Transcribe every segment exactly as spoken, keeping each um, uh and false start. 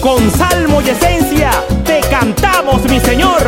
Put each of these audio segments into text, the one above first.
Con salmo y esencia te cantamos, mi Señor.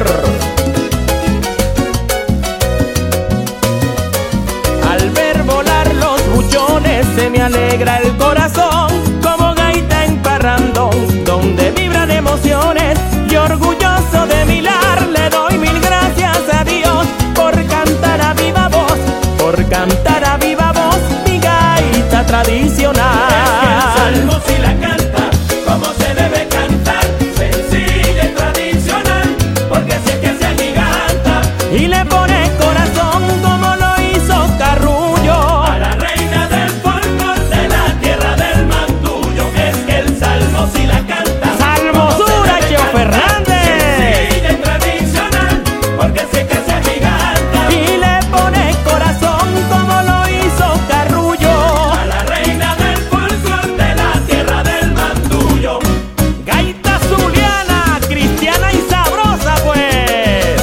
Al ver volar los buchones se me alegra el corazón, como gaita en parrandón, donde vibran emociones, y orgulloso de mi lar le doy mil gracias a Dios por cantar a viva voz, por cantar a viva voz mi gaita tradicional. Es que el salmo si la canta como se debe cantar, sencilla y tradicional, porque sé que se agiganta Y le pone corazón como lo hizo Carrullo a la reina del folclor de la tierra del Mandullo. Es que el salmo si la canta Salmosura, Cheo Fernández. sencilla y tradicional, porque sé que se agiganta Y le pone corazón como lo hizo Carrullo a la reina del folclor de la tierra del Mandullo. Gaita zuliana, cristiana y sabrosa pues.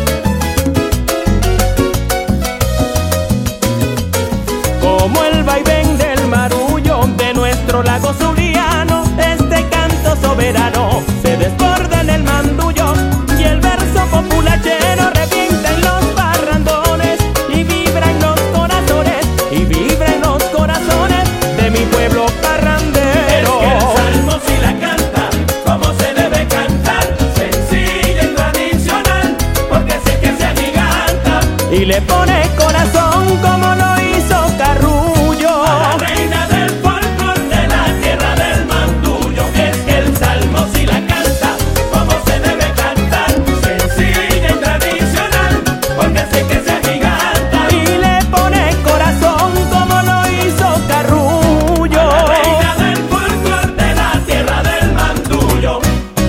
Como el vaivén del marullo de nuestro lago zuliano, este canto soberano se desborda en el mandullo, y el verso populachero revienta en los parrandones, y vibra en los corazones, y vibra en los corazones de mi pueblo parrandero. Es que el salmo si la canta como se debe cantar, sencilla y tradicional, porque sé que se agiganta Y le pone corazón como lo hizo Carrullo a la reina del folclor de la tierra del Mandullo. Es que el salmo si la canta como se debe cantar, sencilla y tradicional, porque sé que se agiganta Y le pone corazón como lo hizo Carrullo a la reina del folclor de la tierra del Mandullo.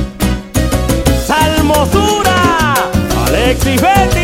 Salmosura, Alexis Betty.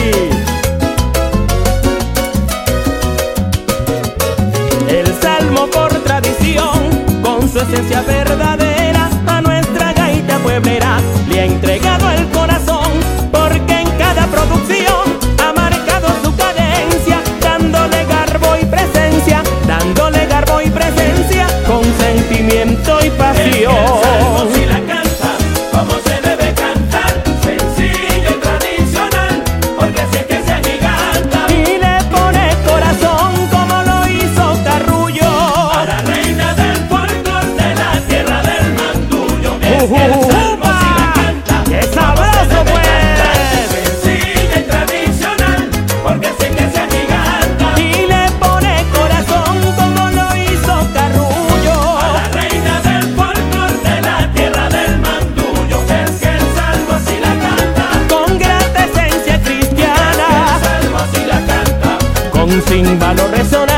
El salmo por tradición, con su esencia verdadera, a nuestra gaita pueblera le ha entregado el corazón, porque en cada producción ha marcado su cadencia, dándole garbo y presencia, dándole garbo y presencia, con sentimiento y Es que el salmo pasión. si la canta como se debe cantar, sencilla y tradicional, porque sé que se agiganta Y le pone corazón como lo hizo Carrullo a la reina del folclor de la tierra del Mandullo. Es que el Ujú, salmo si la canta ¡qué como se sabroso debe pues! cantar, sencilla y tradicional, porque sé que se agiganta Y le pone corazón como lo hizo Carrullo a la reina del folclor de la tierra del Mandullo. Es que el salmo si la canta, con grata esencia el cristiana, salmo si la canta con címbalo resonante.